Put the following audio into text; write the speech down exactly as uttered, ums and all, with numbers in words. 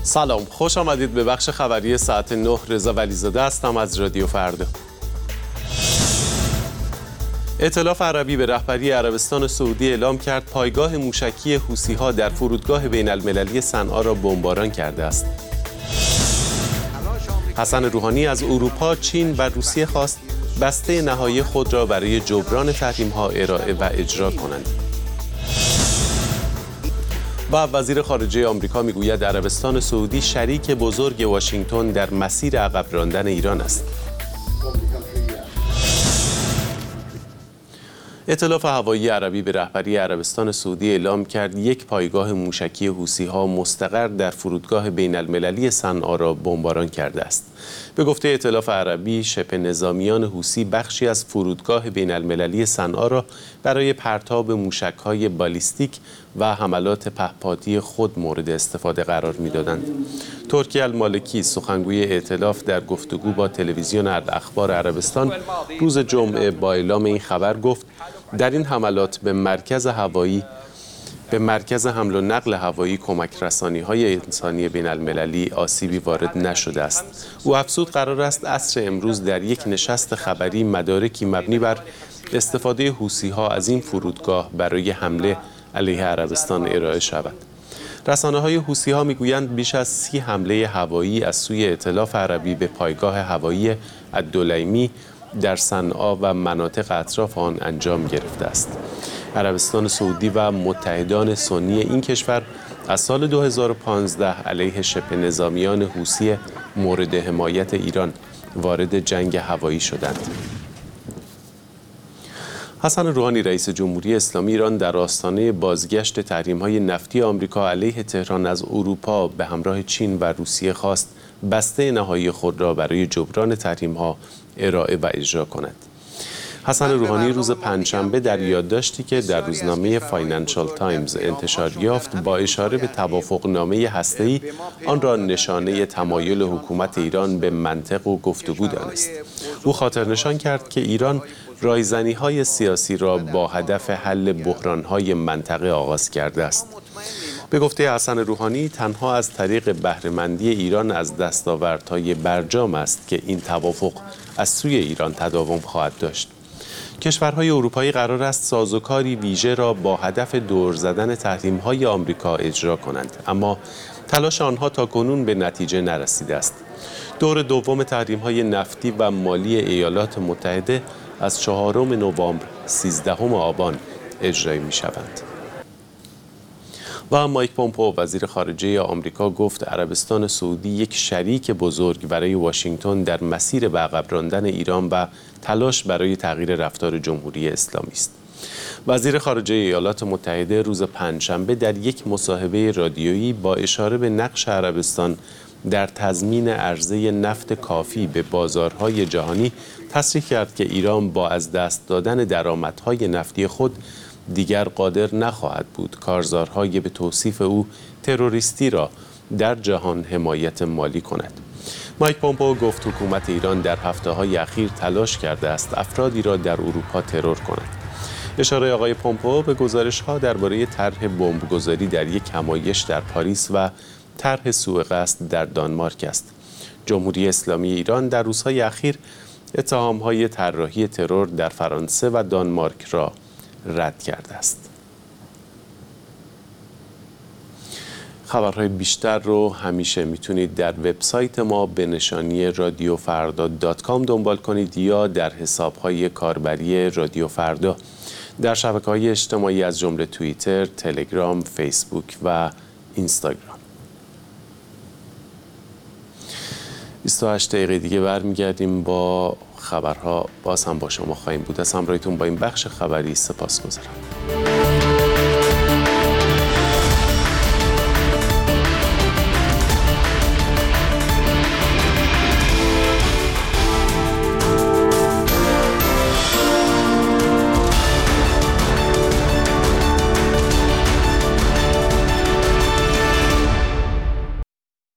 سلام، خوش آمدید به بخش خبری ساعت نه. رضا ولیزاده هستم از رادیو فردا. ائتلاف عربی به رهبری عربستان سعودی اعلام کرد پایگاه موشکی حوثی‌ها در فرودگاه بین المللی صنعا را بمباران کرده است. حسن روحانی از اروپا، چین و روسیه خواست بسته نهایی خود را برای جبران تحریم‌ها ارائه و اجرا کنند. و وزیر خارجه آمریکا میگوید عربستان سعودی شریک بزرگ واشنگتن در مسیر عقب راندن ایران است. ائتلاف هوایی عربی به رهبری عربستان سعودی اعلام کرد یک پایگاه موشکی حوثی‌ها مستقر در فرودگاه بین المللی صنعا را بمباران کرده است. به گفته ائتلاف عربی، شبه نظامیان حوثی بخشی از فرودگاه بین المللی صنعا را برای پرتاب موشک‌های بالیستیک و حملات پهپادی خود مورد استفاده قرار می‌دادند. ترکی المالکی، سخنگوی ائتلاف، در گفتگو با تلویزیون الاخبار عربستان روز جمعه با اعلام این خبر گفت در این حملات به مرکز هوایی به مرکز حمل و نقل هوایی کمک رسانی‌های انسانی بین المللی آسیبی وارد نشده است. او افزود قرار است عصر امروز در یک نشست خبری مدارکی مبنی بر استفاده حوثی‌ها از این فرودگاه برای حمله علیه عربستان ارائه شود. رسانه‌های حوثی‌ها می‌گویند بیش از سی حمله هوایی از سوی ائتلاف عربی به پایگاه هوایی الدلیمی در صنعا و مناطق اطراف آن انجام گرفته است. عربستان سعودی و متحدان سنی این کشور از سال دو هزار و پانزده علیه شبه نظامیان حوثی مورد حمایت ایران وارد جنگ هوایی شدند. حسن روحانی رئیس جمهوری اسلامی ایران در آستانه بازگشت تحریم‌های نفتی آمریکا علیه تهران از اروپا به همراه چین و روسیه خواست بسته نهایی خود را برای جبران تحریم‌ها ارائه و اجرا کند. حسن روحانی روز پنجشنبه در یادداشتی که در روزنامه فاینانشال تایمز انتشار یافت با اشاره به توافقنامه هسته‌ای آن را نشانه تمایل حکومت ایران به منطق و گفتگو دانست. او خاطرنشان کرد که ایران رایزنی‌های سیاسی را با هدف حل بحران‌های منطقه آغاز کرده است. به گفته حسن روحانی تنها از طریق بهره‌مندی ایران از دستاوردهای برجام است که این توافق از سوی ایران تداوم خواهد داشت. کشورهای اروپایی قرار است سازوکاری ویژه را با هدف دور زدن تحریم‌های آمریکا اجرا کنند، اما تلاش آنها تاکنون به نتیجه نرسیده است. دور دوم تحریم‌های نفتی و مالی ایالات متحده از چهارم نوامبر سیزدهم آبان اجرایی می‌شوند. و مایک پومپئو وزیر خارجه آمریکا گفت عربستان سعودی یک شریک بزرگ برای واشنگتن در مسیر به عقب راندن ایران و تلاش برای تغییر رفتار جمهوری اسلامی است. وزیر خارجه ایالات متحده روز پنجشنبه در یک مصاحبه رادیویی با اشاره به نقش عربستان در تضمین عرضه نفت کافی به بازارهای جهانی تصریح کرد که ایران با از دست دادن درآمدهای نفتی خود دیگر قادر نخواهد بود کارزارهای به توصیف او تروریستی را در جهان حمایت مالی کند. مایک پومپئو گفت حکومت ایران در هفته‌های اخیر تلاش کرده است افرادی را در اروپا ترور کند. اشاره آقای پومپئو به گزارش‌ها درباره طرح بمبگذاری در یک همایش در پاریس و طرح سوء قصد در دانمارک است. جمهوری اسلامی ایران در روزهای اخیر اتهام‌های طراحی ترور در فرانسه و دانمارک را رد کرده است. خبرهای بیشتر رو همیشه میتونید در وبسایت ما به نشانی رادیو فردا دات کام دنبال کنید یا در حسابهای کاربری رادیو فردا در شبکه‌های اجتماعی از جمله توییتر، تلگرام، فیسبوک و اینستاگرام. بیست و هشت دقیقه دیگه برمیگردیم با خبرها. باز هم با شما خواهیم بود. از همراهیتون با این بخش خبری سپاسگزارم.